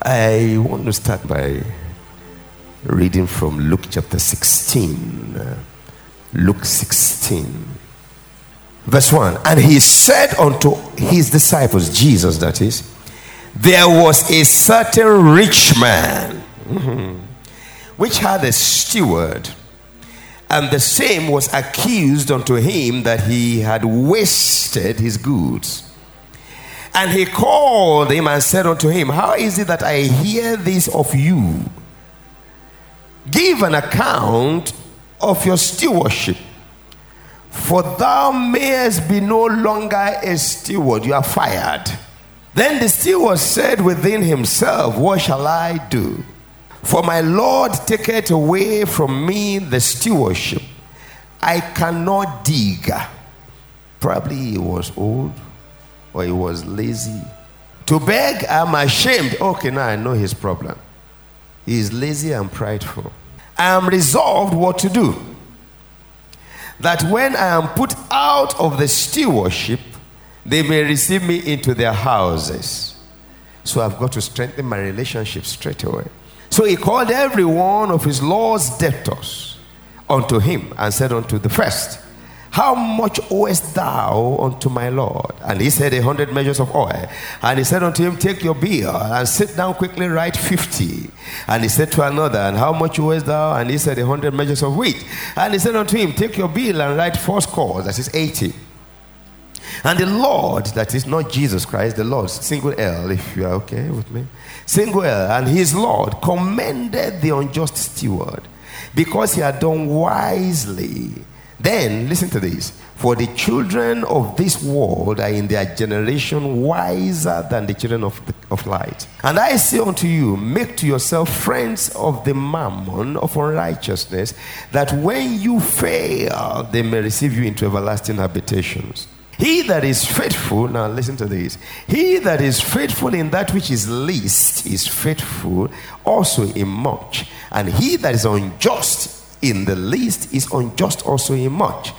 I want to start by reading from Luke chapter 16. Luke 16, verse 1. And he said unto his disciples, Jesus that is, there was a certain rich man which had a steward, and the same was accused unto him that he had wasted his goods. And he called him and said unto him, how is it that I hear this of you? Give an account of your stewardship, for thou mayest be no longer a steward. You are fired. Then the steward said within himself, what shall I do? For my Lord taketh away from me the stewardship. I cannot dig. Probably he was old, or he was lazy. To beg, I'm ashamed. Okay, now I know his problem. He is lazy and prideful. I am resolved what to do, that when I am put out of the stewardship, they may receive me into their houses. So I've got to strengthen my relationship straight away. So he called every one of his Lord's debtors unto him, and said unto the first, how much owest thou unto my Lord? And he said, 100 measures of oil. And he said unto him, take your bill and sit down quickly, write 50. And he said to another, and how much owest thou? And he said, 100 measures of wheat. And he said unto him, take your bill and write 4 scores, that is 80. And the Lord, that is not Jesus Christ, the Lord, single L, if you are okay with me, single L, and his Lord commended the unjust steward, because he had done wisely. Then, listen to this. For the children of this world are in their generation wiser than the children of light. And I say unto you, make to yourself friends of the mammon of unrighteousness, that when you fail, they may receive you into everlasting habitations. He that is faithful, now listen to this. He that is faithful in that which is least is faithful also in much. And he that is unjust in the least is unjust also in much.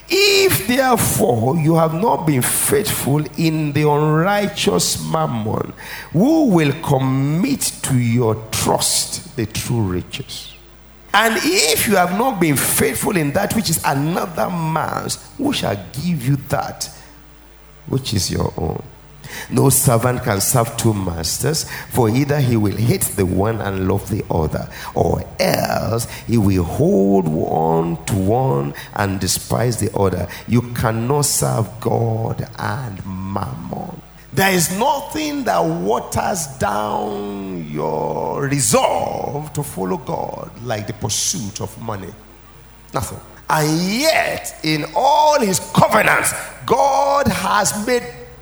If therefore you have not been faithful in the unrighteous mammon, who will commit to your trust the true riches? And if you have not been faithful in that which is another man's, who shall give you that which is your own? No servant can serve 2 masters, for either he will hate the one and love the other, or else he will hold on to one and despise the other. You cannot serve God and mammon. There is nothing that waters down your resolve to follow God like the pursuit of money. Nothing. And yet, in all his covenants, God has made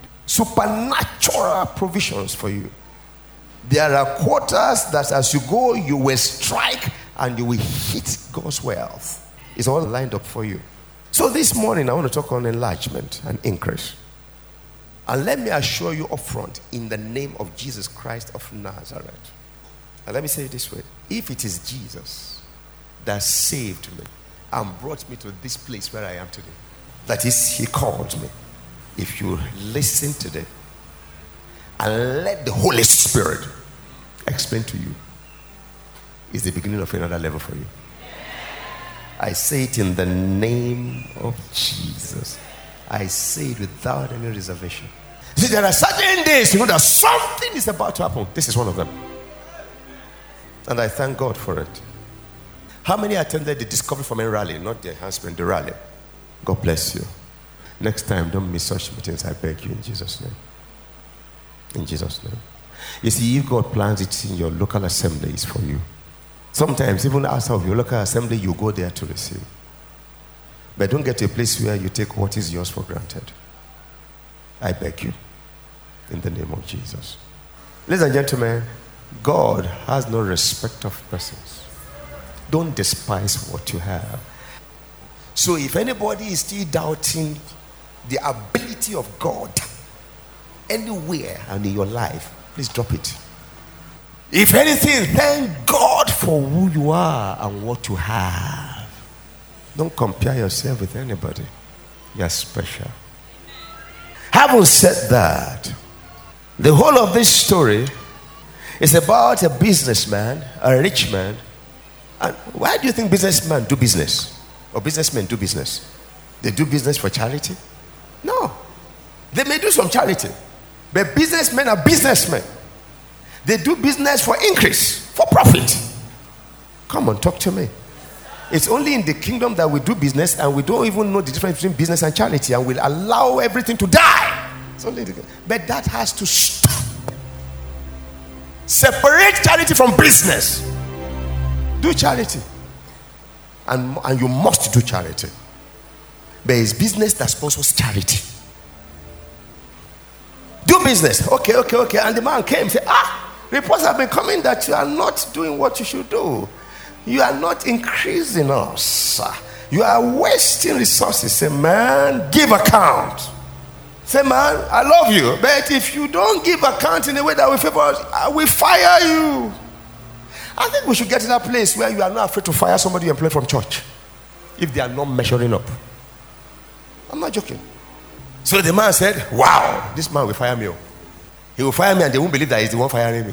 supernatural provisions for you. There are quarters that as you go, you will strike and you will hit God's wealth. It's all lined up for you. So this morning, I want to talk on enlargement and increase. And let me assure you up front, in the name of Jesus Christ of Nazareth. And let me say it this way. If it is Jesus that saved me and brought me to this place where I am today, that is, he called me. If you listen today and let the Holy Spirit explain to you, it's the beginning of another level for you. I say it in the name of Jesus. I say it without any reservation. See, there are certain days you know that something is about to happen. This is one of them. And I thank God for it. How many attended the Discovery for Men rally? Not the enhancement, the rally. God bless you. Next time, don't miss such meetings, I beg you, in Jesus' name. In Jesus' name. You see, if God plans it in your local assembly, it's for you. Sometimes, even outside of your local assembly, you go there to receive. But don't get to a place where you take what is yours for granted. I beg you, in the name of Jesus. Ladies and gentlemen, God has no respect of persons. Don't despise what you have. So if anybody is still doubting the ability of God anywhere and in your life, please drop it. If anything, thank God for who you are and what you have. Don't compare yourself with anybody. You're special. Having said that, the whole of this story It's about a businessman, a rich man. And why do you think businessmen do business? Or businessmen do business? They do business for charity? No. They may do some charity. But businessmen are businessmen. They do business for increase, for profit. Come on, talk to me. It's only in the kingdom that we do business and we don't even know the difference between business and charity, and we'll allow everything to die. It's only but that has to stop. Separate charity from business. Do charity. And you must do charity. But it's business that sponsors charity. Do business. Okay. And the man came and said, reports have been coming that you are not doing what you should do. You are not increasing us. You are wasting resources. Say, man, give account. Say, man, I love you, but if you don't give account in a way that will favor us, I will fire you. I think we should get to that place where you are not afraid to fire somebody you employ from church if they are not measuring up. I'm not joking. So the man said, wow, this man will fire me. He will fire me and they won't believe that he's the one firing me.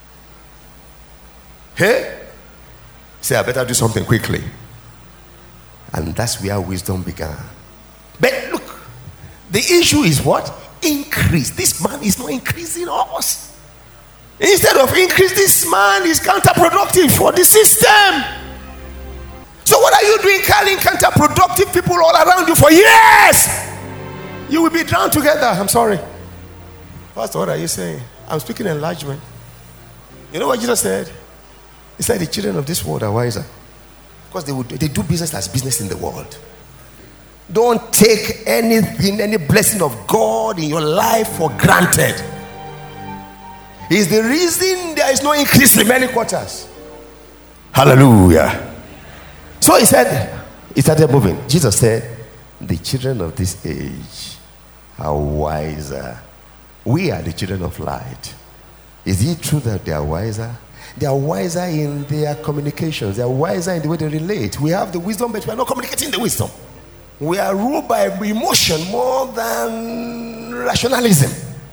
Hey? Say, I better do something quickly. And that's where wisdom began. But look, the issue is what? Increase. This man is not increasing us. Instead of increase, this man is counterproductive for the system. So what are you doing calling counterproductive people all around you for years? You will be drowned together. I'm sorry. Pastor, what are you saying? I'm speaking enlargement. You know what Jesus said? He said the children of this world are wiser. Because they do business as business in the world. Don't take anything, any blessing of God in your life for granted. It's the reason there is no increase in many quarters. Hallelujah. So he started moving. Jesus said, the children of this age are wiser. We are the children of light. Is it true that they are wiser? They are wiser in their communications. They are wiser in the way they relate. We have the wisdom, but we are not communicating the wisdom. We are ruled by emotion more than rationalism.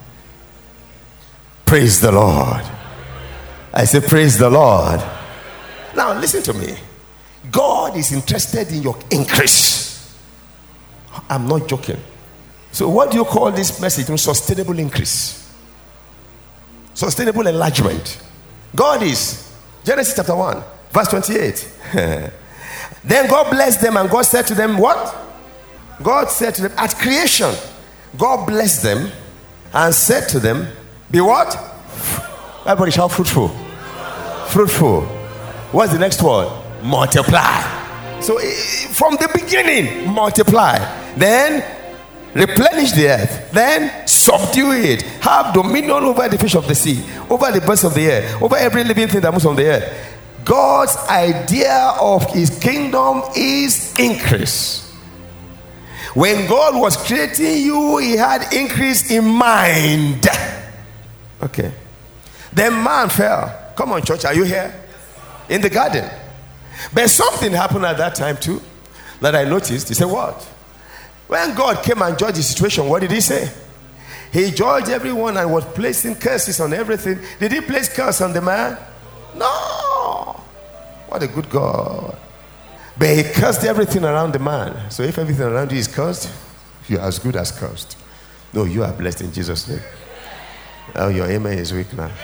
Praise the Lord. I say, praise the Lord. Now, listen to me. God is interested in your increase. I'm not joking. So, what do you call this message? Sustainable increase. Sustainable enlargement. God is. Genesis chapter 1, verse 28. Then God blessed them, and God said to them, what? God said to them at creation, God blessed them and said to them, be what? Everybody shout fruitful. Fruitful. What's the next word? Multiply. So from the beginning, multiply. Then replenish the earth. Then subdue it. Have dominion over the fish of the sea, over the birds of the air, over every living thing that moves on the earth. God's idea of his kingdom is increase. When God was creating you, he had increase in mind. Okay. Then man fell. Come on, church, are you here? In the garden. But something happened at that time too that I noticed. He said, what? When God came and judged the situation, what did he say? He judged everyone and was placing curses on everything. Did he place curse on the man? No. What a good God. But he cursed everything around the man. So if everything around you is cursed, you are as good as cursed. No, you are blessed in Jesus' name. Oh, your amen is weak now.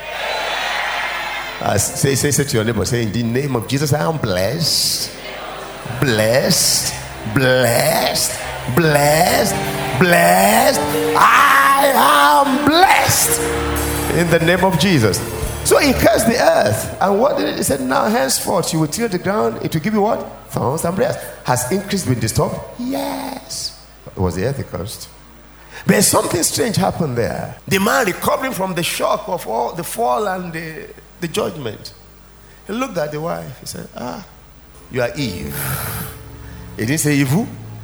Say to your neighbor, say, in the name of Jesus, I am blessed. Blessed. Blessed. Blessed. Blessed. I am blessed. In the name of Jesus. So he cursed the earth. And what did it? He said, now henceforth you will till the ground. It will give you what? Thorns and briars. Has increase been disturbed? Yes. It was the earth he cursed. But something strange happened there. The man recovering from the shock of all the fall and the judgment. He looked at the wife. He said, you are Eve. He didn't say evil.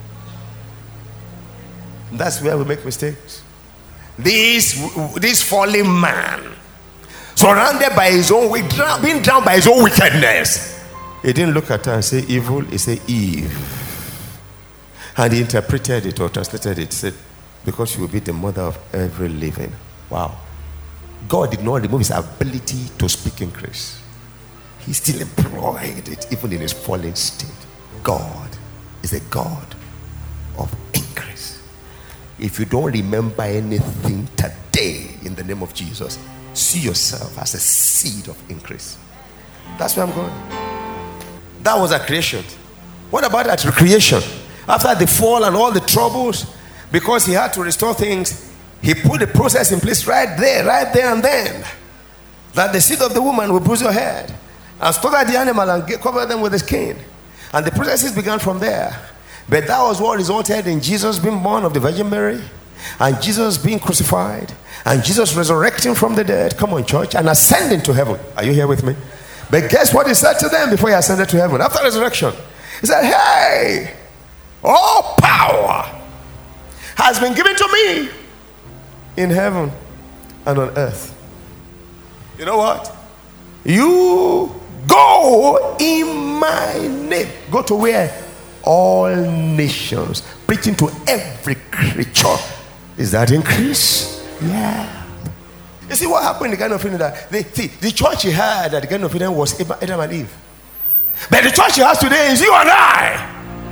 That's where we make mistakes. This fallen man, surrounded by his own, being drowned by his own wickedness. He didn't look at her and say evil. He said Eve. And he interpreted it or translated it. He said, because she will be the mother of every living. Wow. God did not remove his ability to speak increase. He still employed it even in his fallen state. God is a God of increase. If you don't remember anything today in the name of Jesus, see yourself as a seed of increase. That's where I'm going. That was a creation. What about at recreation? After the fall and all the troubles, because he had to restore things, he put the process in place right there and then, that the seed of the woman will bruise your head and slaughter the animal and cover them with the skin. And the processes began from there. But that was what resulted in Jesus being born of the Virgin Mary, and Jesus being crucified, and Jesus resurrecting from the dead, come on church, and ascending to heaven. Are you here with me? But guess what he said to them before he ascended to heaven? After resurrection, he said, hey, all power has been given to me in heaven and on earth. You know what? You go in my name. Go to where? All nations, preaching to every creature. Is that increase? Yeah. You see what happened in the Garden of Eden? That the church he had at the Garden of Eden was Adam and Eve. But the church he has today is you and I.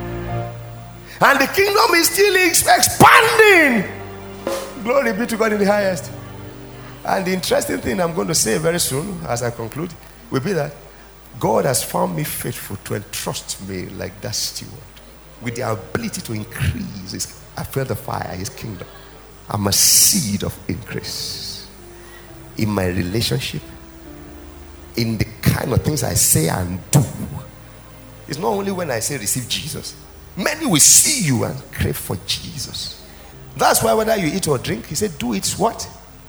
And the kingdom is still expanding. Glory be to God in the highest. And the interesting thing I'm going to say very soon as I conclude will be that God has found me faithful to entrust me like that steward with the ability to increase I feel the fire, his kingdom. I'm a seed of increase in my relationship, in the kind of things I say and do. It's not only when I say receive Jesus. Many will see you and crave for Jesus. That's why whether you eat or drink, he said, do it what?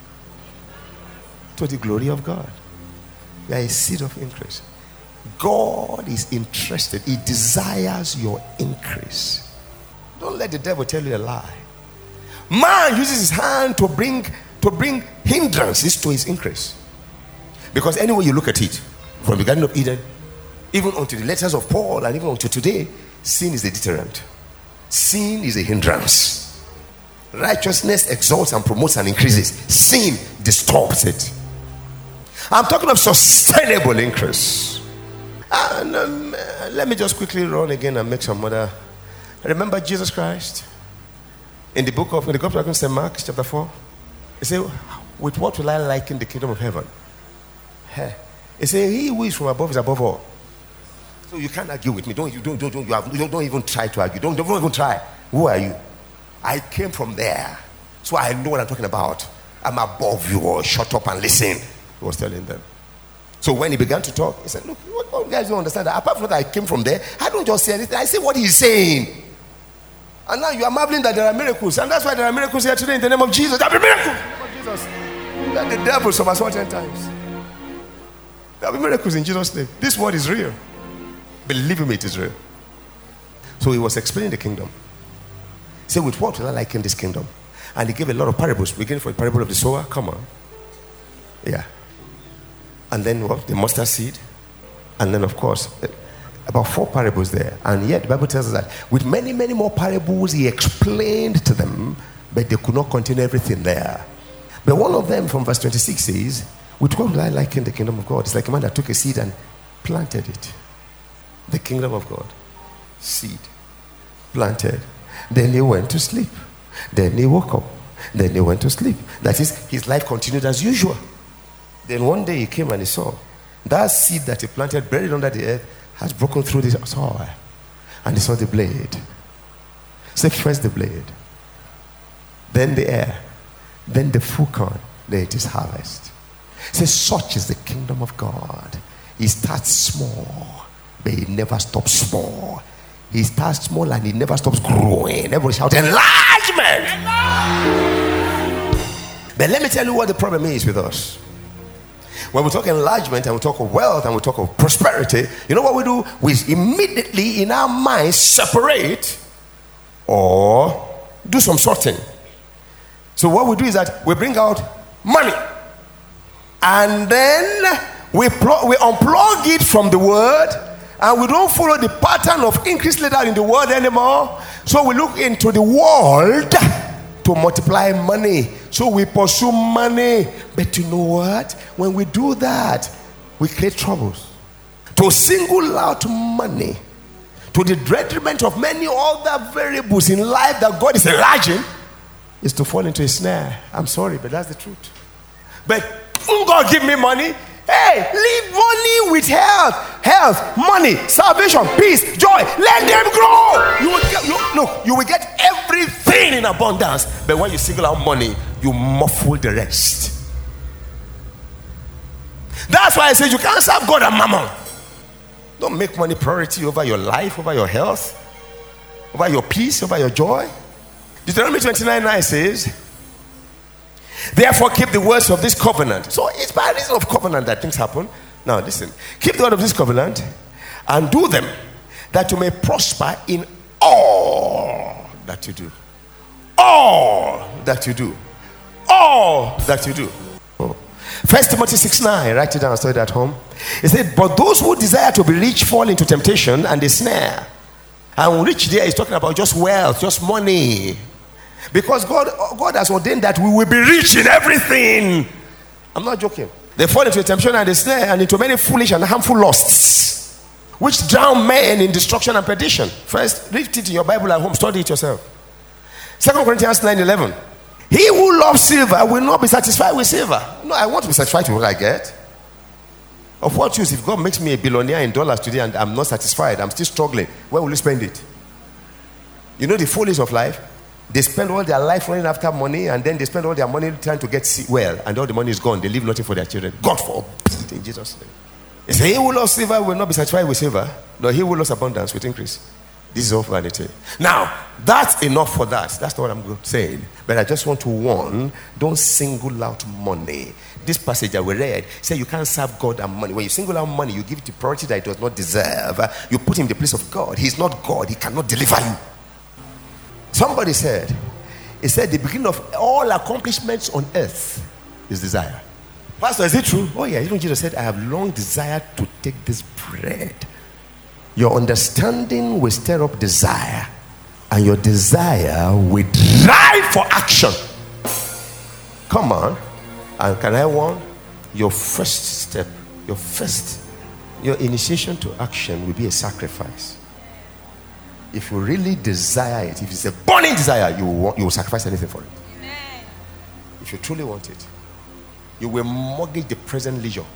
To the glory of God. You are a seed of increase. God is interested. He desires your increase. Don't let the devil tell you a lie. Man uses his hand to bring hindrances to his increase. Because anyway you look at it, from the Garden of Eden, even unto the letters of Paul, and even unto today, sin is a deterrent. Sin is a hindrance. Righteousness exalts and promotes and increases. Sin disturbs it. I'm talking of sustainable increase. And let me just quickly run again and make some other. Remember Jesus Christ in the Gospel of St. Mark chapter 4. He said, with what will I liken the kingdom of heaven? He said, he who is from above is above all. So you can't argue with me. Don't even try to argue. Don't even try. Who are you? I came from there, so I know what I'm talking about. I'm above you. Or shut up and listen. He was telling them. So when he began to talk, he said, look, what guys don't understand that apart from that I came from there, I don't just say anything, I say what he's saying. And now you are marveling that there are miracles, and that's why there are miracles here today in the name of Jesus. There will be miracles in the name of Jesus. Let the devil somersault 10 times. There will be miracles in Jesus' name. This word is real. Believe me, it is real. So he was explaining the kingdom. He said, with what will I liken this kingdom? And he gave a lot of parables, beginning from the parable of the sower. Come on. Yeah. And then what? The mustard seed. And then, of course, about 4 parables there. And yet, the Bible tells us that with many, many more parables, he explained to them, but they could not contain everything there. But one of them from verse 26 says, with what will I liken the kingdom of God? It's like a man that took a seed and planted it. The kingdom of God. Seed. Planted. Then he went to sleep. Then he woke up. Then he went to sleep. That is, his life continued as usual. Then one day he came and he saw that seed that he planted buried under the earth has broken through the soil. And he saw the blade. So first the blade, then the air, then the full corn, then it is harvest. So such is the kingdom of God. He starts small, but he never stops small. He starts small and he never stops growing. Everybody shout enlargement. But let me tell you what the problem is with us. When we talk enlargement and we talk of wealth and we talk of prosperity, you know what we do? We immediately in our minds separate or do some sorting. So what we do is that we bring out money and then we unplug it from the word, and we don't follow the pattern of increase later in the world anymore. So we look into the world to multiply money. So we pursue money. But you know what? When we do that, we create troubles. To single out money to the detriment of many other variables in life that God is enlarging is to fall into a snare. I'm sorry, but that's the truth. But God give me money. Hey, leave money with health, money, salvation, peace, joy. Let them grow. You will get everything in abundance. But when you single out money, you muffle the rest. That's why I say you can't serve God and mammon. Don't make money priority over your life, over your health, over your peace, over your joy. Deuteronomy 29:9 says, therefore keep the words of this covenant. So it's by reason of covenant that things happen. Now listen, keep the word of this covenant and do them, that you may prosper in all that you do. All that you do. All that you do. 1 Timothy 6:9, write it down, study it at home. It said, but those who desire to be rich fall into temptation and a snare. And rich there is talking about just wealth, just money. Because God has ordained that we will be rich in everything. I'm not joking. They fall into a temptation and a snare and into many foolish and harmful lusts, which drown men in destruction and perdition. First, read it in your Bible at home, study it yourself. 2 Corinthians 9:11. He who loves silver will not be satisfied with silver. No, I want to be satisfied with what I get. Of what use if God makes me a billionaire in dollars today and I'm not satisfied, I'm still struggling? Where will you spend it? You know the follies of life? They spend all their life running after money, and then they spend all their money trying to get well, and all the money is gone. They leave nothing for their children. God forbid, in Jesus' name. He said, he who loves silver will not be satisfied with silver, nor he who loves abundance with increase. This is all vanity. Now, that's enough for that. That's not what I'm saying. But I just want to warn, don't single out money. This passage that we read says you can't serve God and money. When you single out money, you give it the priority that it does not deserve. You put him in the place of God. He's not God. He cannot deliver you. Somebody said, he said the beginning of all accomplishments on earth is desire. Pastor, is it true? Oh yeah, even Jesus said, I have long desired to take this bread. Your understanding will stir up desire, and your desire will drive for action. Come on. And can I warn? Your first step, your initiation to action will be a sacrifice. If you really desire it, if it's a burning desire, you will sacrifice anything for it. Amen. If you truly want it, you will mortgage the present leisure.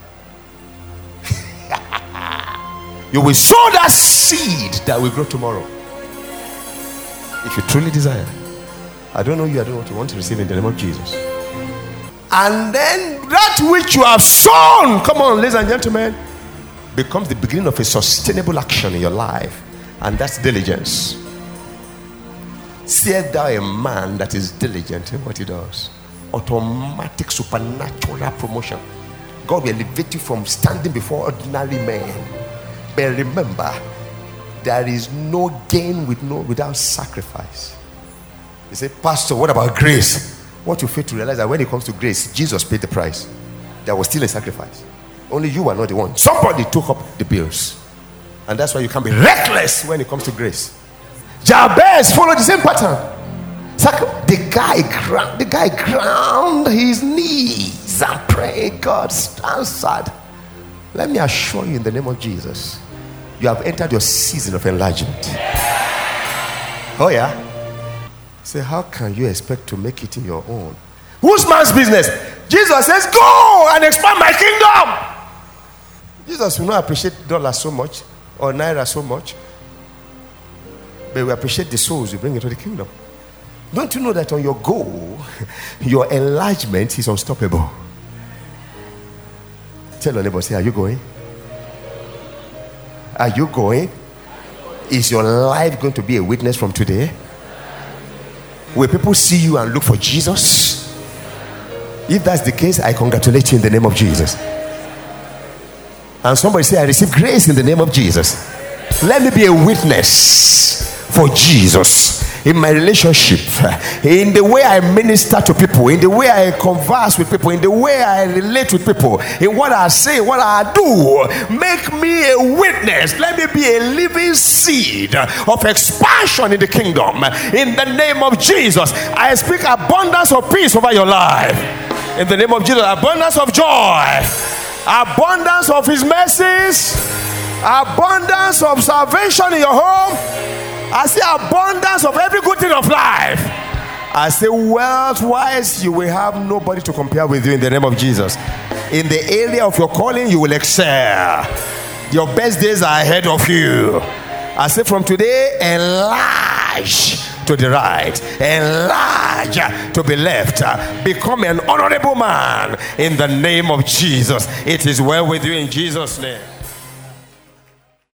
You will sow that seed that will grow tomorrow. If you truly desire. I don't know you, I don't know what you want to receive in the name of Jesus. And then that which you have sown, come on, ladies and gentlemen, becomes the beginning of a sustainable action in your life. And that's diligence. Seest thou a man that is diligent in what he does? Automatic supernatural promotion. God will elevate you from standing before ordinary men. But remember, there is no gain without sacrifice. You say, Pastor, what about grace? What you fail to realize that when it comes to grace, Jesus paid the price. There was still a sacrifice. Only you are not the one. Somebody took up the bills. And that's why you can be reckless when it comes to grace. Jabez followed the same pattern. The guy ground his knees and prayed. God answered. Let me assure you in the name of Jesus, you have entered your season of enlargement. Oh yeah. Say, how can you expect to make it in your own? Whose man's business? Jesus says, go and expand my kingdom. Jesus will not appreciate dollars so much or naira so much, but we appreciate the souls you bring into the kingdom. Don't you know that on your goal, your enlargement is unstoppable? Tell your neighbor, say, are you going? Are you going? Is your life going to be a witness from today? Will people see you and look for Jesus? If that's the case, I congratulate you in the name of Jesus. And somebody say, I receive grace in the name of Jesus. Let me be a witness for Jesus in my relationship, in the way I minister to people, in the way I converse with people, in the way I relate with people, in what I say, what I do. Make me a witness. Let me be a living seed of expansion in the kingdom. In the name of Jesus, I speak abundance of peace over your life. In the name of Jesus, abundance of joy, abundance of his mercies, abundance of salvation in your home. I say abundance of every good thing of life. I say wealth-wise, you will have nobody to compare with you in the name of Jesus. In the area of your calling, you will excel. Your best days are ahead of you. I say from today, enlarge to the right, enlarge to the left, become an honorable man in the name of Jesus. It is well with you in Jesus' name.